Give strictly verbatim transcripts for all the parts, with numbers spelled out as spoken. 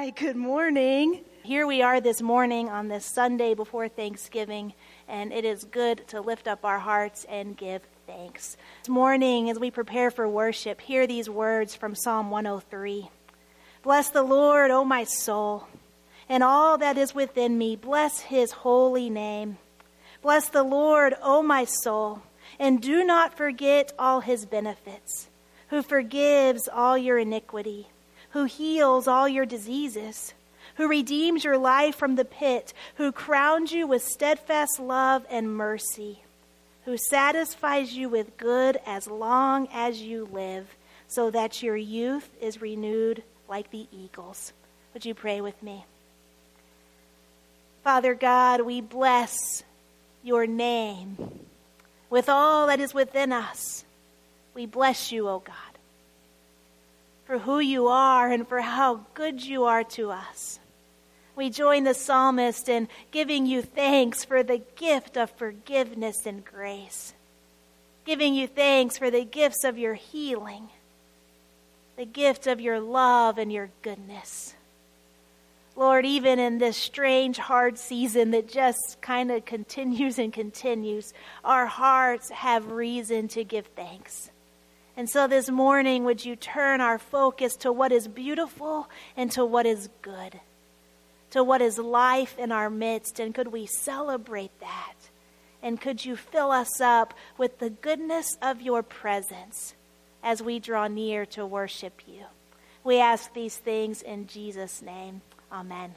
right, good morning. Here we are this morning on this Sunday before Thanksgiving, and it is good to lift up our hearts and give thanks. This morning, as we prepare for worship, hear these words from Psalm one oh three. Bless the Lord, O my soul, and all that is within me. Bless his holy name. Bless the Lord, O my soul, and do not forget all his benefits, who forgives all your iniquity, who heals all your diseases, who redeems your life from the pit, who crowns you with steadfast love and mercy, who satisfies you with good as long as you live, so that your youth is renewed like the eagles. Would you pray with me? Father God, we bless your name with all that is within us. We bless you, O God, for who you are and for how good you are to us. We join the psalmist in giving you thanks for the gift of forgiveness and grace, giving you thanks for the gifts of your healing, the gift of your love and your goodness. Lord, even in this strange, hard season that just kind of continues and continues, our hearts have reason to give thanks. And so this morning, would you turn our focus to what is beautiful and to what is good, to what is life in our midst, and could we celebrate that? And could you fill us up with the goodness of your presence as we draw near to worship you? We ask these things in Jesus' name. Amen.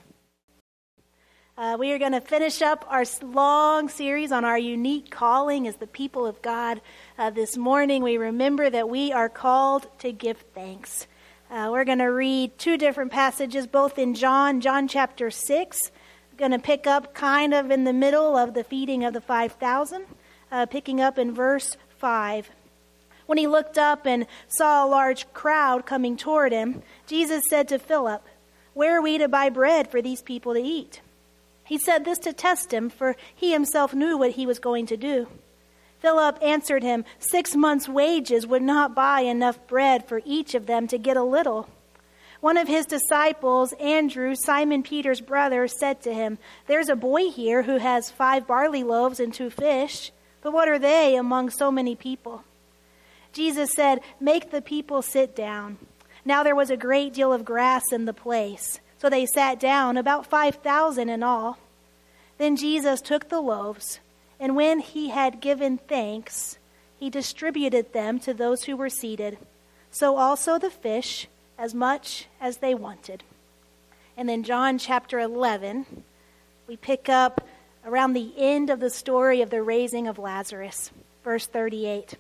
Uh, we are going to finish up our long series on our unique calling as the people of God. Uh, this morning, we remember that we are called to give thanks. Uh, we're going to read two different passages, both in John, John chapter six. We're going to pick up kind of in the middle of the feeding of the five thousand, uh, picking up in verse five. When he looked up and saw a large crowd coming toward him, Jesus said to Philip, "Where are we to buy bread for these people to eat?" He said this to test him, for he himself knew what he was going to do. Philip answered him, Six months' wages would not buy enough bread for each of them to get a little. One of his disciples, Andrew, Simon Peter's brother, said to him, There's a boy here who has five barley loaves and two fish, but what are they among so many people? Jesus said, Make the people sit down. Now there was a great deal of grass in the place, so they sat down, about five thousand in all. Then Jesus took the loaves, and when he had given thanks, he distributed them to those who were seated, so also the fish, as much as they wanted. And then John chapter eleven, we pick up around the end of the story of the raising of Lazarus, verse thirty-eight.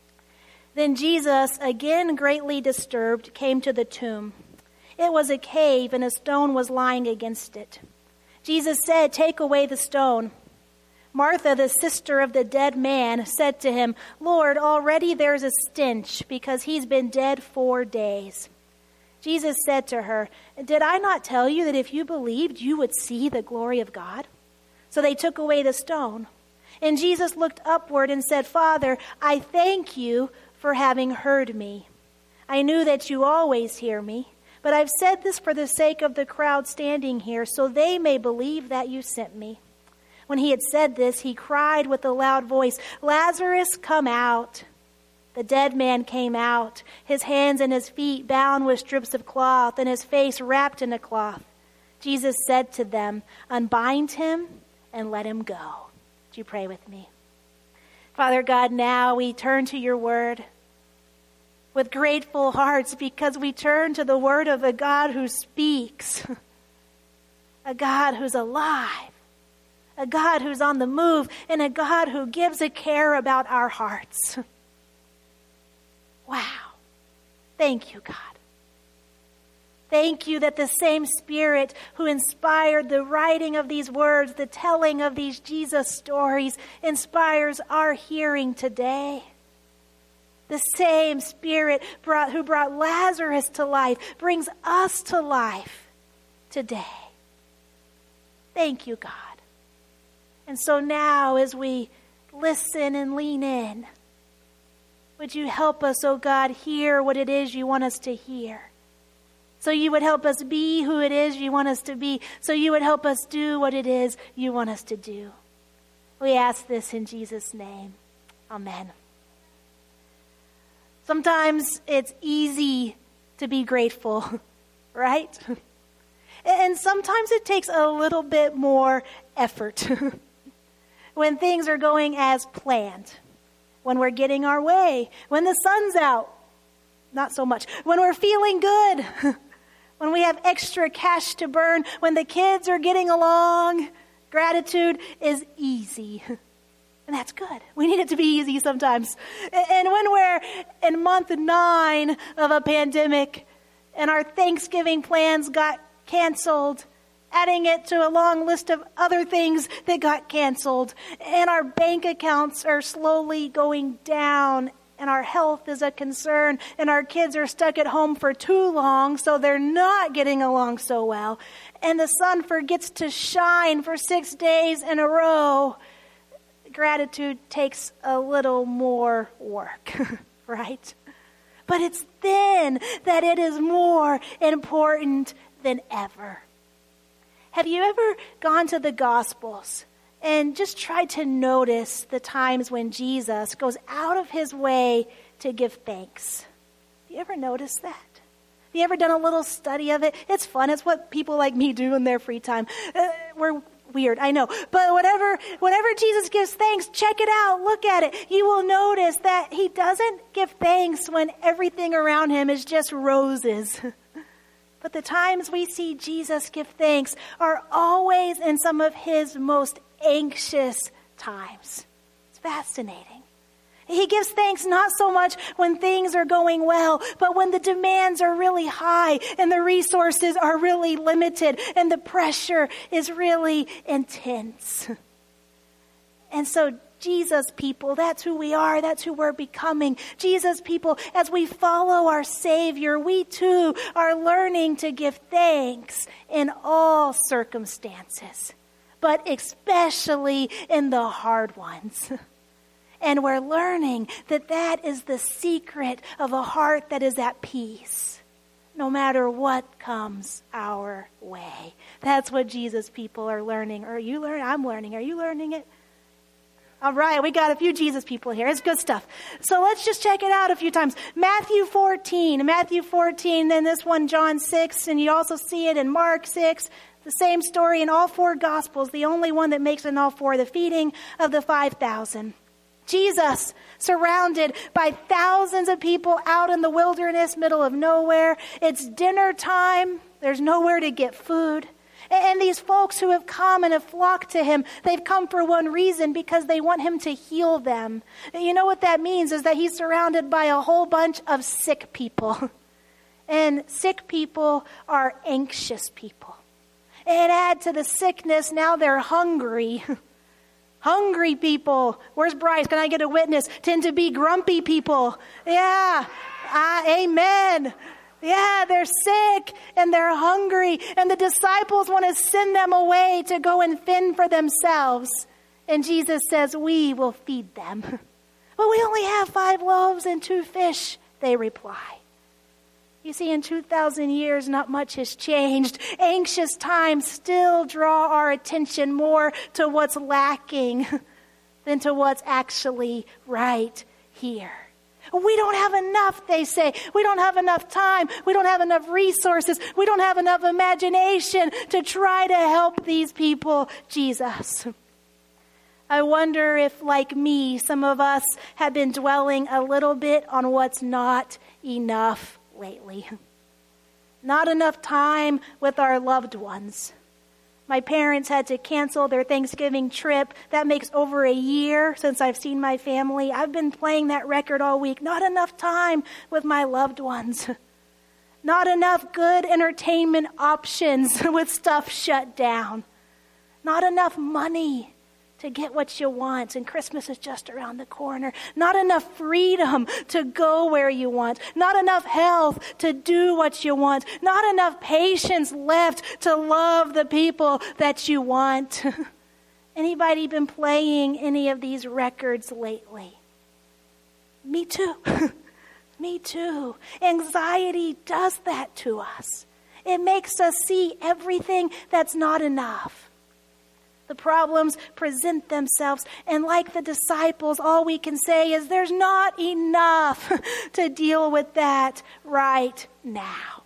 Then Jesus, again greatly disturbed, came to the tomb. It was a cave, and a stone was lying against it. Jesus said, Take away the stone. Martha, the sister of the dead man, said to him, Lord, already there's a stench, because he's been dead four days. Jesus said to her, Did I not tell you that if you believed, you would see the glory of God? So they took away the stone. And Jesus looked upward and said, Father, I thank you for having heard me. I knew that you always hear me, but I've said this for the sake of the crowd standing here, so they may believe that you sent me. When he had said this, he cried with a loud voice, Lazarus, come out. The dead man came out, his hands and his feet bound with strips of cloth, and his face wrapped in a cloth. Jesus said to them, Unbind him and let him go. Would you pray with me? Father God, now we turn to your word with grateful hearts, because we turn to the word of a God who speaks, a God who's alive, a God who's on the move, and a God who gives a care about our hearts. Wow. Thank you, God. Thank you that the same Spirit who inspired the writing of these words, the telling of these Jesus stories, inspires our hearing today. The same Spirit brought, who brought Lazarus to life brings us to life today. Thank you, God. And so now as we listen and lean in, would you help us, oh God, hear what it is you want us to hear? So you would help us be who it is you want us to be. So you would help us do what it is you want us to do. We ask this in Jesus' name. Amen. Sometimes it's easy to be grateful, right? And sometimes it takes a little bit more effort when things are going as planned, when we're getting our way, when the sun's out, not so much, when we're feeling good, when we have extra cash to burn, when the kids are getting along. Gratitude is easy. And that's good. We need it to be easy sometimes. And when we're in month nine of a pandemic and our Thanksgiving plans got canceled, adding it to a long list of other things that got canceled, and our bank accounts are slowly going down, and our health is a concern, and our kids are stuck at home for too long, so they're not getting along so well, and the sun forgets to shine for six days in a row, gratitude takes a little more work, right? But it's then that it is more important than ever. Have you ever gone to the Gospels and just tried to notice the times when Jesus goes out of his way to give thanks? Have you ever noticed that? Have you ever done a little study of it? It's fun. It's what people like me do in their free time. Uh, we're weird, I know. But whatever, whenever Jesus gives thanks, check it out. Look at it. You will notice that he doesn't give thanks when everything around him is just roses. But the times we see Jesus give thanks are always in some of his most anxious times. It's fascinating. He gives thanks not so much when things are going well, but when the demands are really high and the resources are really limited and the pressure is really intense. And so Jesus people, that's who we are. That's who we're becoming. Jesus people, as we follow our Savior, we too are learning to give thanks in all circumstances, but especially in the hard ones. And we're learning that that is the secret of a heart that is at peace, no matter what comes our way. That's what Jesus people are learning. Are you learning? I'm learning. Are you learning it? All right, we got a few Jesus people here. It's good stuff. So let's just check it out a few times. Matthew fourteen, Matthew fourteen, then this one, John six, and you also see it in Mark six. The same story in all four Gospels. The only one that makes it in all four, the feeding of the five thousand. Jesus, surrounded by thousands of people out in the wilderness, middle of nowhere. It's dinner time. There's nowhere to get food. And these folks who have come and have flocked to him, they've come for one reason, because they want him to heal them. And you know what that means is that he's surrounded by a whole bunch of sick people. And sick people are anxious people. And add to the sickness, now they're hungry. Hungry people. Where's Bryce? Can I get a witness? Tend to be grumpy people. Yeah. Uh, amen. Yeah, they're sick and they're hungry, and the disciples want to send them away to go and fend for themselves. And Jesus says, we will feed them. But we only have five loaves and two fish, they reply. You see, in two thousand years, not much has changed. Anxious times still draw our attention more to what's lacking than to what's actually right here. We don't have enough, they say. We don't have enough time. We don't have enough resources. We don't have enough imagination to try to help these people, Jesus. I wonder if, like me, some of us have been dwelling a little bit on what's not enough lately. Not enough time with our loved ones. My parents had to cancel their Thanksgiving trip. That makes over a year since I've seen my family. I've been playing that record all week. Not enough time with my loved ones. Not enough good entertainment options with stuff shut down. Not enough money to get what you want, and Christmas is just around the corner. Not enough freedom to go where you want. Not enough health to do what you want. Not enough patience left to love the people that you want. Anybody been playing any of these records lately? Me too. Me too. Anxiety does that to us. It makes us see everything that's not enough. The problems present themselves, and like the disciples, all we can say is there's not enough to deal with that right now.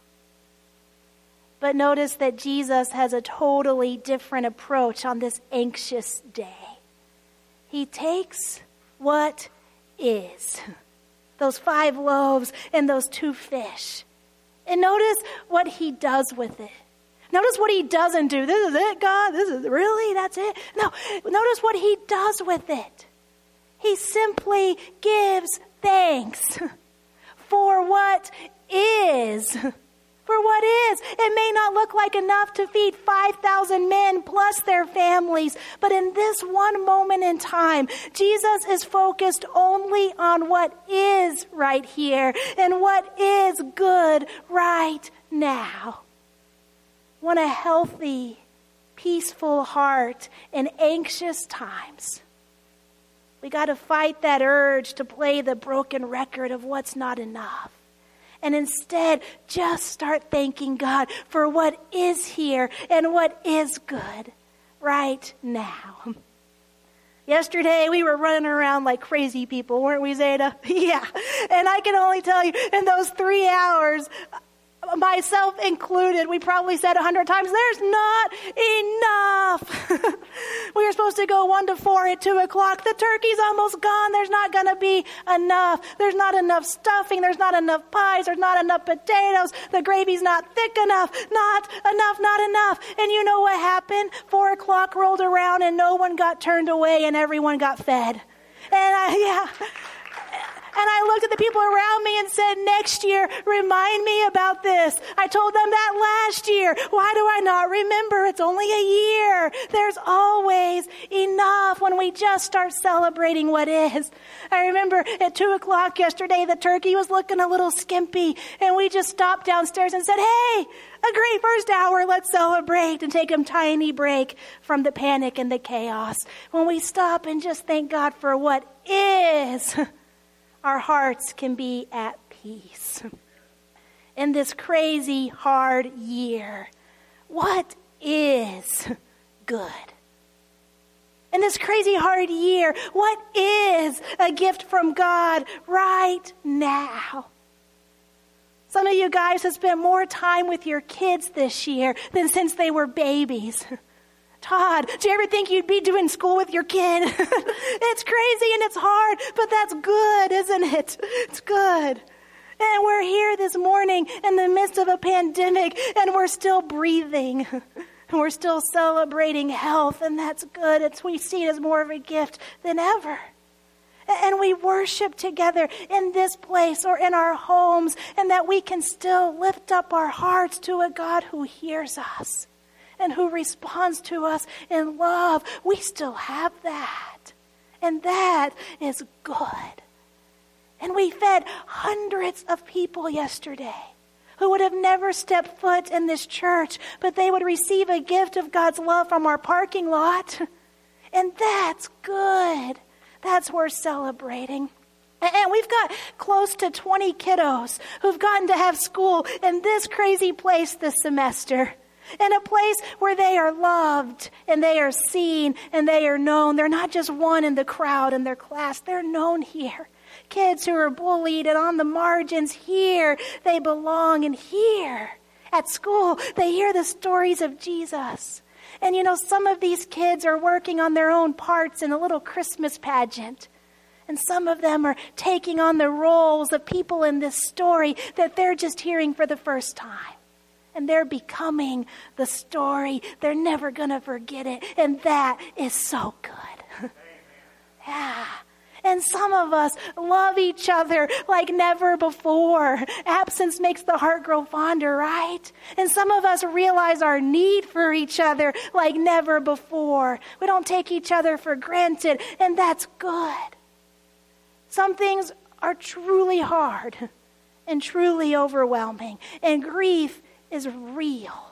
But notice that Jesus has a totally different approach on this anxious day. He takes what is, those five loaves and those two fish, and notice what he does with it. Notice what he doesn't do. This is it, God? This is really, that's it? No, notice what he does with it. He simply gives thanks for what is. For what is. It may not look like enough to feed five thousand men plus their families, but in this one moment in time, Jesus is focused only on what is right here and what is good right now. Want a healthy, peaceful heart in anxious times. We got to fight that urge to play the broken record of what's not enough. And instead, just start thanking God for what is here and what is good right now. Yesterday, we were running around like crazy people, weren't we, Zeta? Yeah. And I can only tell you, in those three hours, myself included, we probably said a hundred times, there's not enough. We were supposed to go one to four at two o'clock. The turkey's almost gone. There's not going to be enough. There's not enough stuffing. There's not enough pies. There's not enough potatoes. The gravy's not thick enough. Not enough, not enough. And you know what happened? Four o'clock rolled around and no one got turned away and everyone got fed. And I, yeah. And I looked at the people around me and said, next year, remind me about this. I told them that last year. Why do I not remember? It's only a year. There's always enough when we just start celebrating what is. I remember at two o'clock yesterday, the turkey was looking a little skimpy. And we just stopped downstairs and said, hey, a great first hour. Let's celebrate and take a tiny break from the panic and the chaos. When we stop and just thank God for what is, our hearts can be at peace. In this crazy, hard year, what is good? In this crazy, hard year, what is a gift from God right now? Some of you guys have spent more time with your kids this year than since they were babies. Todd, do you ever think you'd be doing school with your kid? It's crazy and it's hard, but that's good, isn't it? It's good. And we're here this morning in the midst of a pandemic, and we're still breathing. And we're still celebrating health, and that's good. It's, we see it as more of a gift than ever. And we worship together in this place or in our homes, and that we can still lift up our hearts to a God who hears us and who responds to us in love. We still have that. And that is good. And we fed hundreds of people yesterday who would have never stepped foot in this church, but they would receive a gift of God's love from our parking lot. And that's good. That's worth celebrating. And we've got close to twenty kiddos who've gotten to have school in this crazy place this semester. In a place where they are loved and they are seen and they are known. They're not just one in the crowd in their class. They're known here. Kids who are bullied and on the margins, here they belong, and here at school they hear the stories of Jesus. And you know, some of these kids are working on their own parts in a little Christmas pageant. And some of them are taking on the roles of people in this story that they're just hearing for the first time. And they're becoming the story. They're never going to forget it. And that is so good. Yeah. And some of us love each other like never before. Absence makes the heart grow fonder, right? And some of us realize our need for each other like never before. We don't take each other for granted, and that's good. Some things are truly hard and truly overwhelming, and grief is real.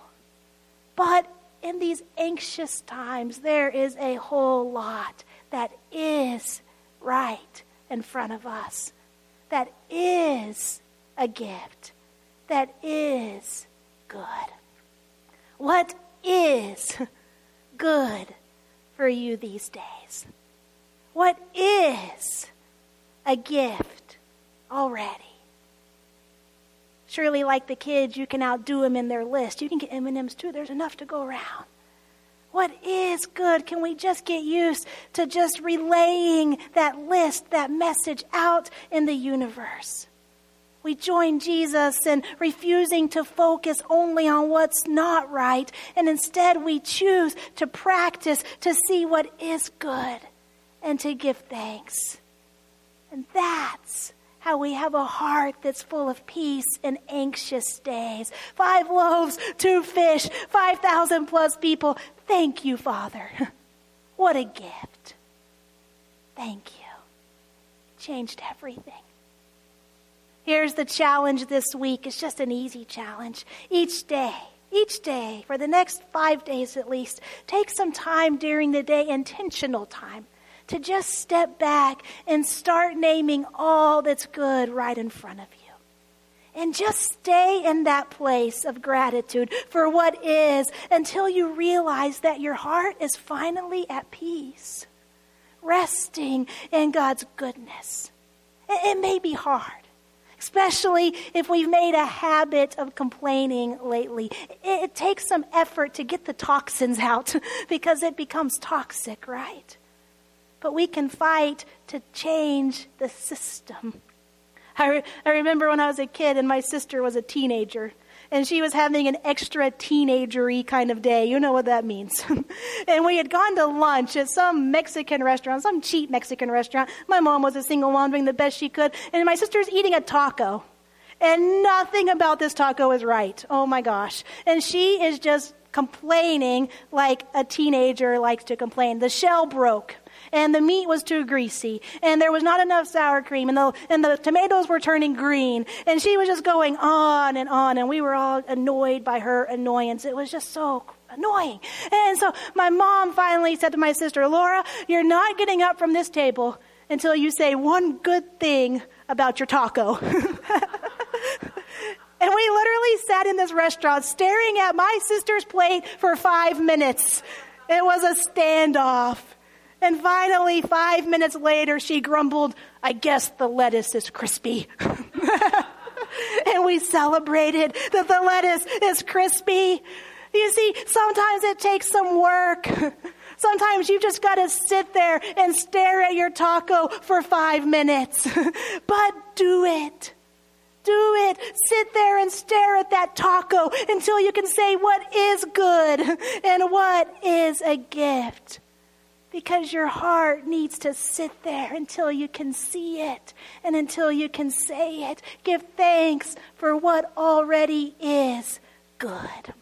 But in these anxious times, there is a whole lot that is right in front of us, that is a gift, that is good? What is good for you these days? What is a gift already? Surely, like the kids, you can outdo them in their list. You can get M and M's too. There's enough to go around. What is good? Can we just get used to just relaying that list, that message out in the universe? We join Jesus in refusing to focus only on what's not right, and instead we choose to practice to see what is good and to give thanks. And that's how we have a heart that's full of peace in anxious days. Five loaves, two fish, five thousand plus people. Thank you, Father. What a gift. Thank you. Changed everything. Here's the challenge this week. It's just an easy challenge. Each day, each day, for the next five days at least, take some time during the day, intentional time, to just step back and start naming all that's good right in front of you. And just stay in that place of gratitude for what is until you realize that your heart is finally at peace, resting in God's goodness. It may be hard, especially if we've made a habit of complaining lately. It takes some effort to get the toxins out because it becomes toxic, right? But we can fight to change the system. I, re- I remember when I was a kid and my sister was a teenager, and she was having an extra teenager-y kind of day. You know what that means. And we had gone to lunch at some Mexican restaurant, some cheap Mexican restaurant. My mom was a single mom doing the best she could, and my sister's eating a taco. And nothing about this taco is right. Oh my gosh. And she is just complaining like a teenager likes to complain. The shell broke. And the meat was too greasy, and there was not enough sour cream, and the, and the tomatoes were turning green, and she was just going on and on, and we were all annoyed by her annoyance. It was just so annoying. And so my mom finally said to my sister, Laura, you're not getting up from this table until you say one good thing about your taco. And we literally sat in this restaurant staring at my sister's plate for five minutes. It was a standoff. And finally, five minutes later, she grumbled, I guess the lettuce is crispy. And we celebrated that the lettuce is crispy. You see, sometimes it takes some work. Sometimes you just got to sit there and stare at your taco for five minutes. But do it. Do it. Sit there and stare at that taco until you can say what is good and what is a gift. Because your heart needs to sit there until you can see it and until you can say it. Give thanks for what already is good.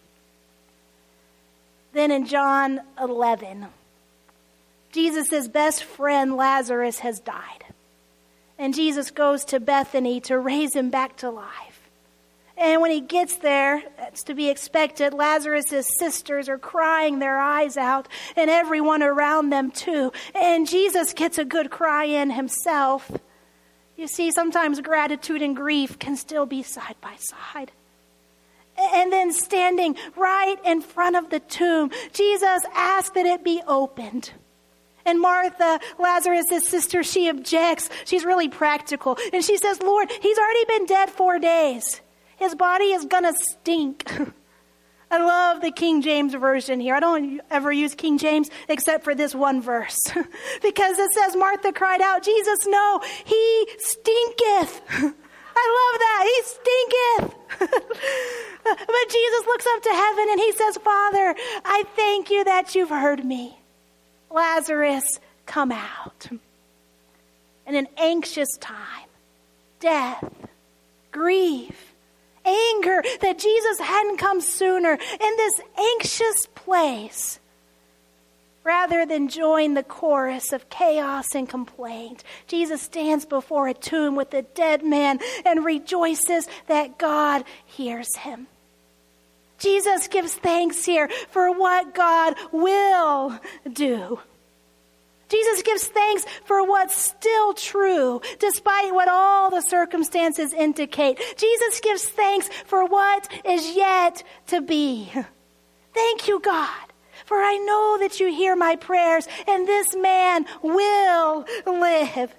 Then in John eleven, Jesus' best friend Lazarus has died. And Jesus goes to Bethany to raise him back to life. And when he gets there, it's to be expected, Lazarus' sisters are crying their eyes out, and everyone around them too. And Jesus gets a good cry in himself. You see, sometimes gratitude and grief can still be side by side. And then standing right in front of the tomb, Jesus asked that it be opened. And Martha, Lazarus' sister, she objects. She's really practical. And she says, Lord, he's already been dead four days. His body is going to stink. I love the King James Version here. I don't ever use King James except for this one verse. Because it says, Martha cried out, Jesus, no, he stinketh. I love that. He stinketh. But Jesus looks up to heaven and he says, Father, I thank you that you've heard me. Lazarus, come out. In an anxious time, death, grief, anger that Jesus hadn't come sooner, in this anxious place, rather than join the chorus of chaos and complaint, Jesus stands before a tomb with a dead man and rejoices that God hears him. Jesus gives thanks here for what God will do. Jesus gives thanks for what's still true, despite what all the circumstances indicate. Jesus gives thanks for what is yet to be. Thank you, God, for I know that you hear my prayers, and this man will live.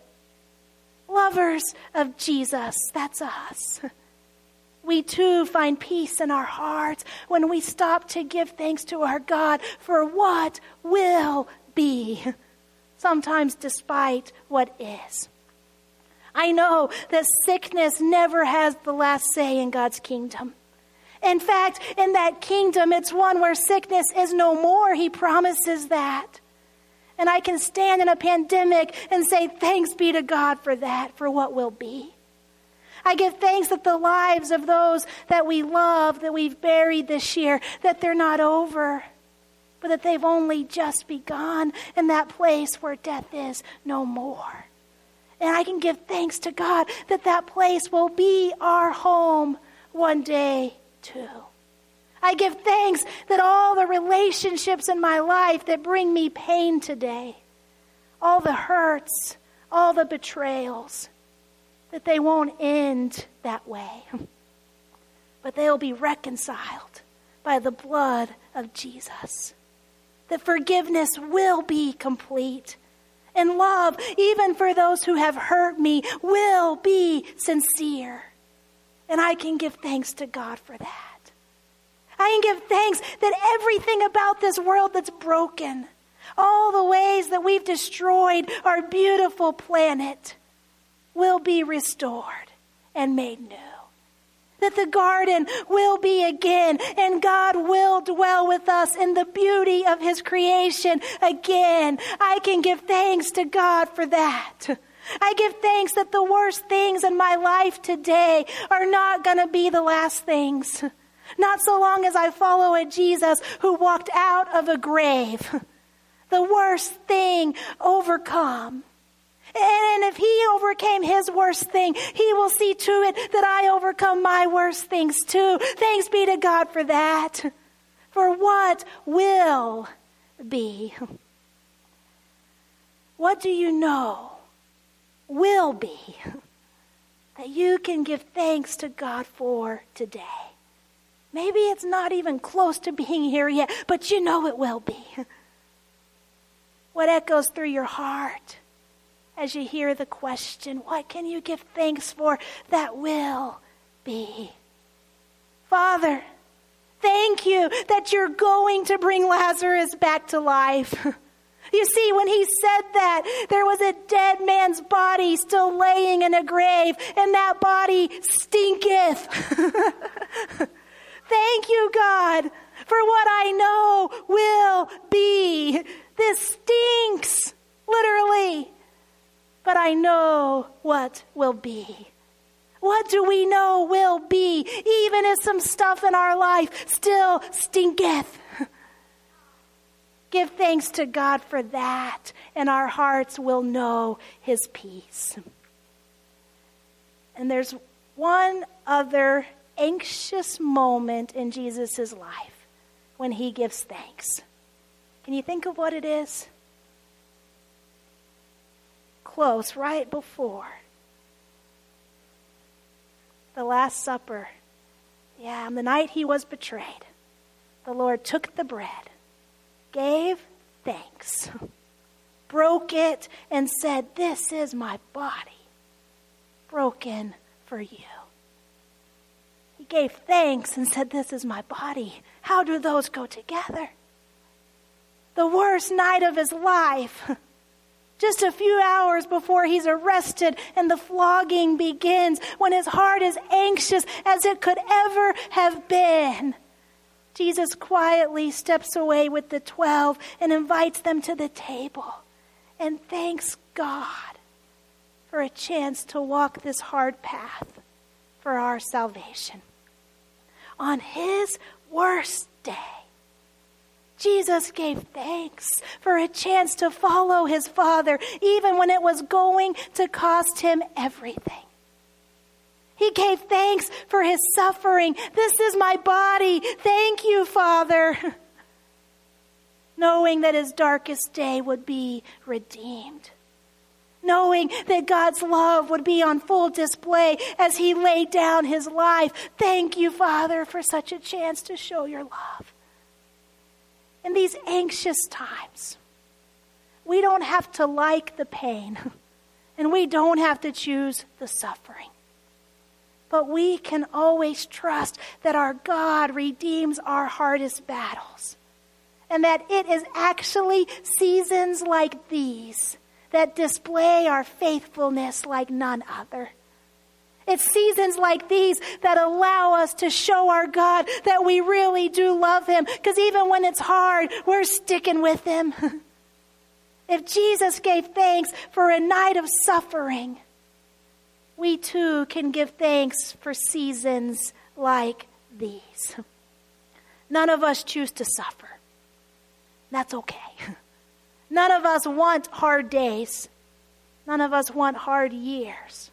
Lovers of Jesus, that's us. We too find peace in our hearts when we stop to give thanks to our God for what will be, sometimes despite what is. I know that sickness never has the last say in God's kingdom. In fact, in that kingdom, it's one where sickness is no more. He promises that. And I can stand in a pandemic and say, thanks be to God for that, for what will be. I give thanks that the lives of those that we love, that we've buried this year, that they're not over, but that they've only just begun in that place where death is no more. And I can give thanks to God that that place will be our home one day too. I give thanks that all the relationships in my life that bring me pain today, all the hurts, all the betrayals, that they won't end that way, but they'll be reconciled by the blood of Jesus. That forgiveness will be complete. And love, even for those who have hurt me, will be sincere. And I can give thanks to God for that. I can give thanks that everything about this world that's broken, all the ways that we've destroyed our beautiful planet, will be restored and made new. That the garden will be again, and God will dwell with us in the beauty of his creation again. I can give thanks to God for that. I give thanks that the worst things in my life today are not going to be the last things. Not so long as I follow a Jesus who walked out of a grave. The worst thing overcome. And if he overcame his worst thing, he will see to it that I overcome my worst things too. Thanks be to God for that. For what will be? What do you know will be that you can give thanks to God for today? Maybe it's not even close to being here yet, but you know it will be. What echoes through your heart as you hear the question, what can you give thanks for that will be? Father, thank you that you're going to bring Lazarus back to life. You see, when he said that, there was a dead man's body still laying in a grave, and that body stinketh. Thank you, God, for what I know will be. This stinks, literally. But I know what will be. What do we know will be, even if some stuff in our life still stinketh? Give thanks to God for that, and our hearts will know his peace. And there's one other anxious moment in Jesus' life when he gives thanks. Can you think of what it is? Close, right before the Last Supper. Yeah, on the night he was betrayed, the Lord took the bread, gave thanks, broke it, and said, "This is my body, broken for you." He gave thanks and said, "This is my body." How do those go together? The worst night of his life, just a few hours before he's arrested and the flogging begins, when his heart is anxious as it could ever have been, Jesus quietly steps away with the twelve and invites them to the table and thanks God for a chance to walk this hard path for our salvation. On his worst day, Jesus gave thanks for a chance to follow his Father, even when it was going to cost him everything. He gave thanks for his suffering. "This is my body. Thank you, Father." knowing that his darkest day would be redeemed, knowing that God's love would be on full display as he laid down his life. Thank you, Father, for such a chance to show your love. In these anxious times, we don't have to like the pain, and we don't have to choose the suffering. But we can always trust that our God redeems our hardest battles, and that it is actually seasons like these that display our faithfulness like none other. It's seasons like these that allow us to show our God that we really do love him, because even when it's hard, we're sticking with him. If Jesus gave thanks for a night of suffering, we too can give thanks for seasons like these. None of us choose to suffer. That's okay. None of us want hard days. None of us want hard years.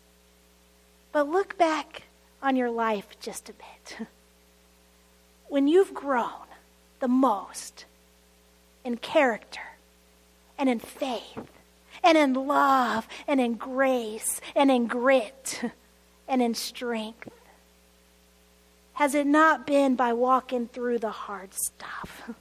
But look back on your life just a bit. When you've grown the most in character and in faith and in love and in grace and in grit and in strength, has it not been by walking through the hard stuff?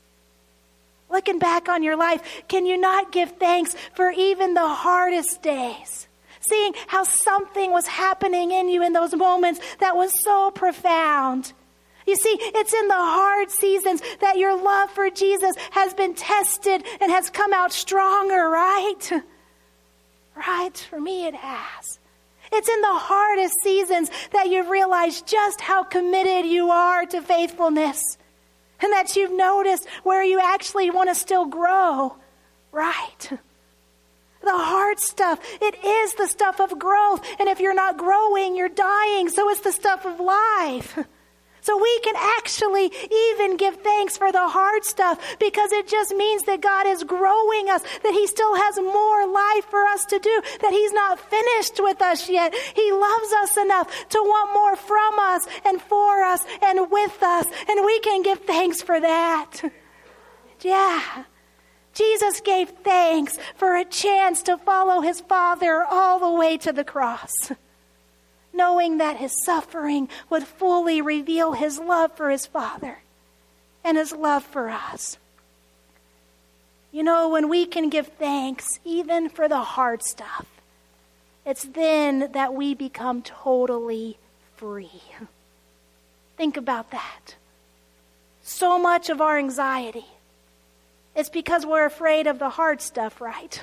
Looking back on your life, can you not give thanks for even the hardest days? Seeing how something was happening in you in those moments that was so profound. You see, it's in the hard seasons that your love for Jesus has been tested and has come out stronger, right? Right? For me, it has. It's in the hardest seasons that you've realized just how committed you are to faithfulness, and that you've noticed where you actually want to still grow, right? The hard stuff, it is the stuff of growth. And if you're not growing, you're dying. So it's the stuff of life. So we can actually even give thanks for the hard stuff, because it just means that God is growing us, that he still has more life for us to do, that he's not finished with us yet. He loves us enough to want more from us and for us and with us. And we can give thanks for that. Yeah. Jesus gave thanks for a chance to follow his Father all the way to the cross, knowing that his suffering would fully reveal his love for his Father and his love for us. You know, when we can give thanks even for the hard stuff, it's then that we become totally free. Think about that. So much of our anxiety, it's because we're afraid of the hard stuff, right?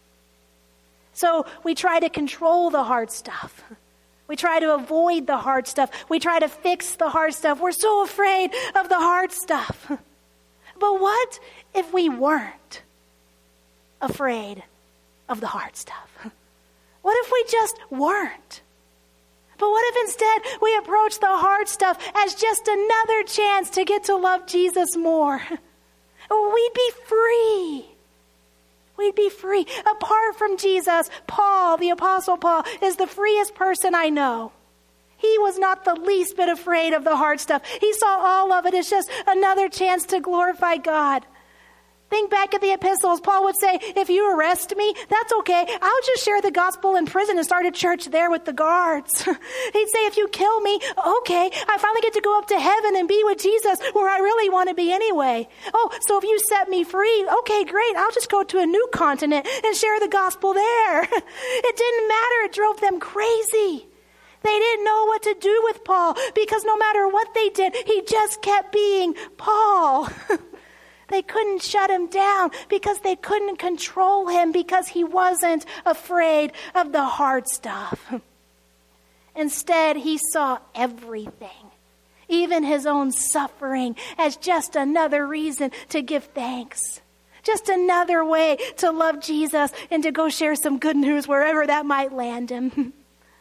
So we try to control the hard stuff. We try to avoid the hard stuff. We try to fix the hard stuff. We're so afraid of the hard stuff. But what if we weren't afraid of the hard stuff? What if we just weren't? But what if instead we approach the hard stuff as just another chance to get to love Jesus more? We'd be free. We'd be free. Apart from Jesus, Paul, the Apostle Paul, is the freest person I know. He was not the least bit afraid of the hard stuff. He saw all of it as just another chance to glorify God. Think back at the epistles. Paul would say, if you arrest me, that's okay. I'll just share the gospel in prison and start a church there with the guards. He'd say, if you kill me, okay, I finally get to go up to heaven and be with Jesus where I really want to be anyway. Oh, so if you set me free, okay, great. I'll just go to a new continent and share the gospel there. It didn't matter. It drove them crazy. They didn't know what to do with Paul, because no matter what they did, he just kept being Paul. They couldn't shut him down because they couldn't control him, because he wasn't afraid of the hard stuff. Instead, he saw everything, even his own suffering, as just another reason to give thanks. Just another way to love Jesus and to go share some good news wherever that might land him.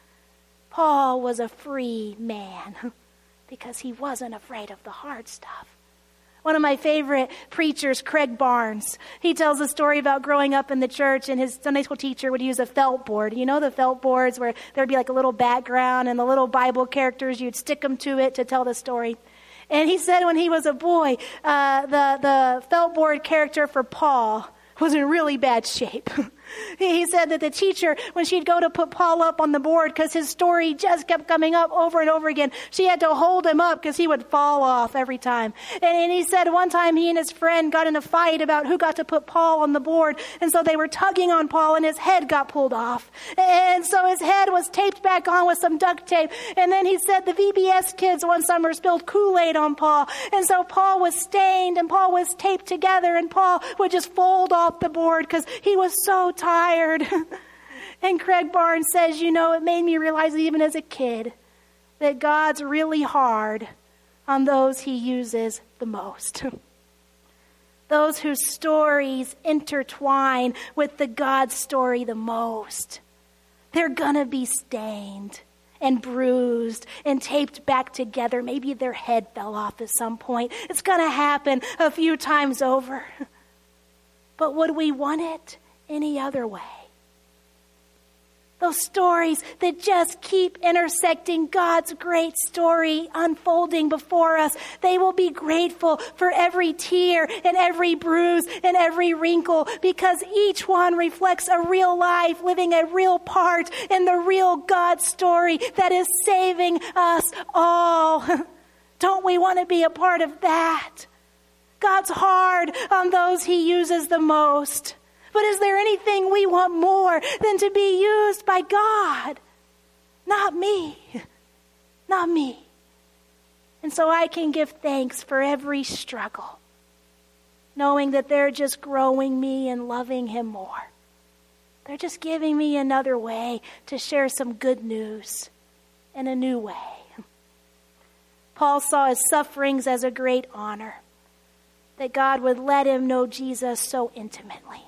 Paul was a free man because he wasn't afraid of the hard stuff. One of my favorite preachers, Craig Barnes, he tells a story about growing up in the church, and his Sunday school teacher would use a felt board. You know the felt boards where there'd be like a little background and the little Bible characters, you'd stick them to it to tell the story. And he said when he was a boy, uh, the, the felt board character for Paul was in really bad shape. He said that the teacher, when she'd go to put Paul up on the board because his story just kept coming up over and over again, she had to hold him up because he would fall off every time. And, and he said one time he and his friend got in a fight about who got to put Paul on the board. And so they were tugging on Paul and his head got pulled off. And so his head was taped back on with some duct tape. And then he said the V B S kids one summer spilled Kool-Aid on Paul. And so Paul was stained and Paul was taped together and Paul would just fold off the board because he was so tired. And Craig Barnes says, you know, it made me realize even as a kid that God's really hard on those he uses the most. Those whose stories intertwine with the God story the most. They're gonna be stained and bruised and taped back together. Maybe their head fell off at some point. It's gonna happen a few times over. But would we want it any other way? Those stories that just keep intersecting God's great story unfolding before us, they will be grateful for every tear and every bruise and every wrinkle because each one reflects a real life living a real part in the real God story that is saving us all. Don't we want to be a part of that? God's hard on those he uses the most. But is there anything we want more than to be used by God? Not me. Not me. And so I can give thanks for every struggle, knowing that they're just growing me and loving him more. They're just giving me another way to share some good news in a new way. Paul saw his sufferings as a great honor, that God would let him know Jesus so intimately.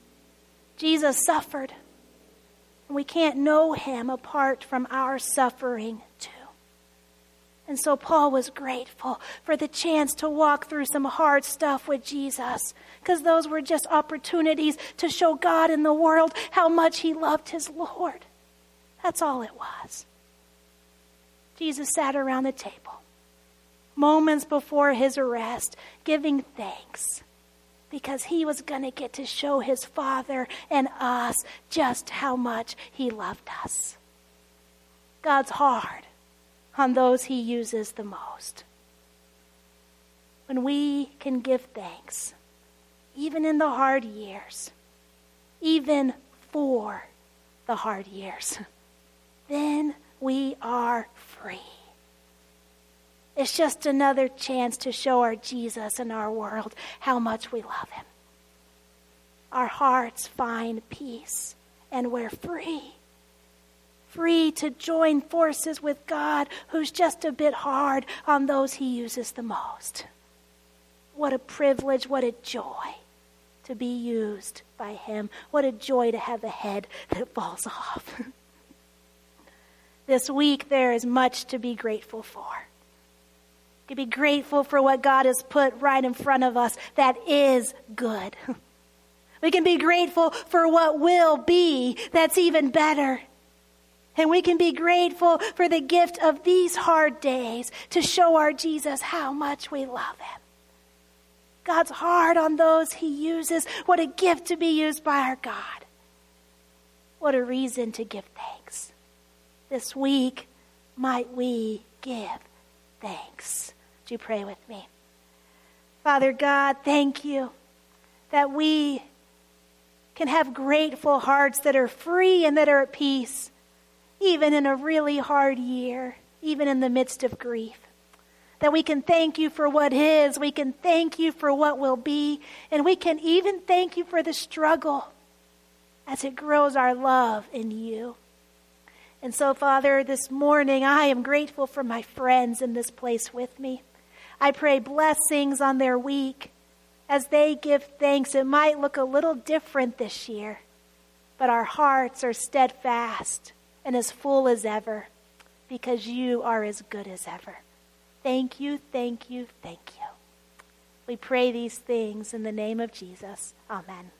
Jesus suffered, and we can't know him apart from our suffering too. And so Paul was grateful for the chance to walk through some hard stuff with Jesus, because those were just opportunities to show God in the world how much he loved his Lord. That's all it was. Jesus sat around the table, moments before his arrest, giving thanks, because he was going to get to show his Father and us just how much he loved us. God's hard on those he uses the most. When we can give thanks, even in the hard years, even for the hard years, then we are free. It's just another chance to show our Jesus and our world how much we love him. Our hearts find peace, and we're free. Free to join forces with God, who's just a bit hard on those he uses the most. What a privilege, what a joy to be used by him. What a joy to have a head that falls off. This week there is much to be grateful for. To be grateful for what God has put right in front of us that is good. We can be grateful for what will be that's even better. And we can be grateful for the gift of these hard days to show our Jesus how much we love him. God's hard on those he uses. What a gift to be used by our God. What a reason to give thanks. This week, might we give thanks. Would you pray with me? Father God, thank you that we can have grateful hearts that are free and that are at peace, even in a really hard year, even in the midst of grief. That we can thank you for what is, we can thank you for what will be, and we can even thank you for the struggle as it grows our love in you. And so, Father, this morning I am grateful for my friends in this place with me. I pray blessings on their week. As they give thanks, it might look a little different this year, but our hearts are steadfast and as full as ever because you are as good as ever. Thank you, thank you, thank you. We pray these things in the name of Jesus. Amen.